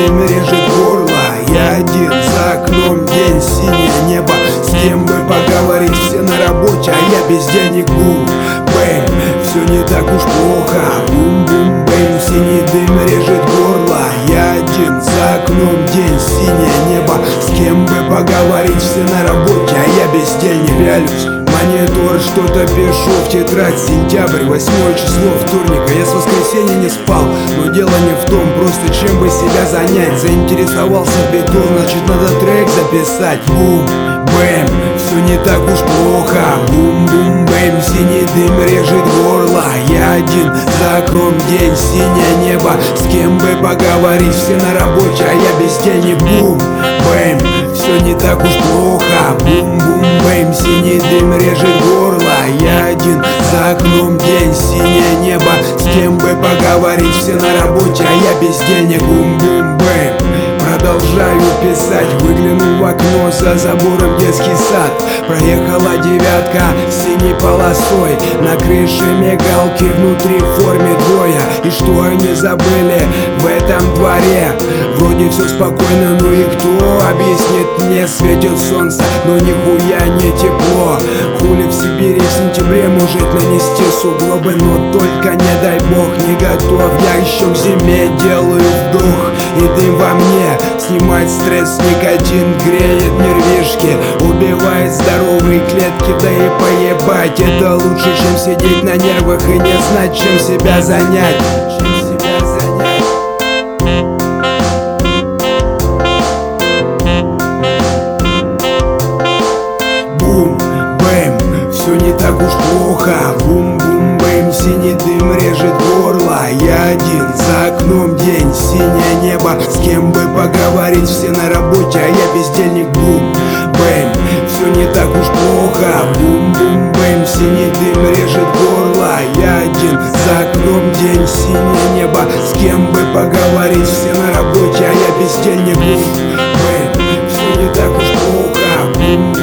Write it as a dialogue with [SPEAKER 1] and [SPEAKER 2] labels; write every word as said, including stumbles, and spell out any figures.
[SPEAKER 1] дым режет горло. Я один, за окном день, синее небо. С кем бы поговорить, все на работе, а я без денег. Бум, бэм, все не так уж плохо. Бум, бум, бэм, синий дым режет горло. Я один, за окном день, синее небо. С кем бы поговорить, все на работе, а я без денег. Пялюсь монитор, что-то пишу в тетрадь. Сентябрь, восьмое число вторника. Я с воскресенья не спал, но дело не в том, просто чем бы себя занять. Заинтересовался бетон, значит надо трек записать. Бум, бэм, все не так уж плохо. Бум, бум, бэм, синий дым режет горло. Я один, за окном день, синее небо. С кем бы поговорить, все на работе, а я без денег. Бум, бэм, все не так уж плохо. Бум, бум, бэм, синий дым режет горло. Я один, за окном день, синее небо. С кем бы поговорить, все на работе, а я без денег. Бум, бум, бэм, продолжаю писать. Выглянул в окно, за забором детский сад. Проехала девятка синей полосой. На крыше мигалки, внутри в форме двое. И что они забыли в этом дворе? Вроде все спокойно, ну и кто объяснит мне? Светит солнце, но нихуя не тепло. Хули в Сибири в сентябре может нанести сугробы, но только не дай бог не готов. Я еще к зиме делаю вдох, и дым во мне снимает стресс, никотин греет нервишки, убивает здоровые клетки, да и поебать. Это лучше, чем сидеть на нервах и не знать, чем себя занять. Бум, бэм, все не так уж плохо. Бум, бум, бэм, синий дым режет горло. Я один, за окном день, синее небо. С кем бы поговорить, все на работе, а я бездельник. Бум, бэм, все не так уж плохо. Бум, бум, бэм, синий дым режет горло. Я один, за окном день, синее небо. С кем бы поговорить, все на работе, а я бездельник. Бум, бэм, все не так уж плохо. Бум,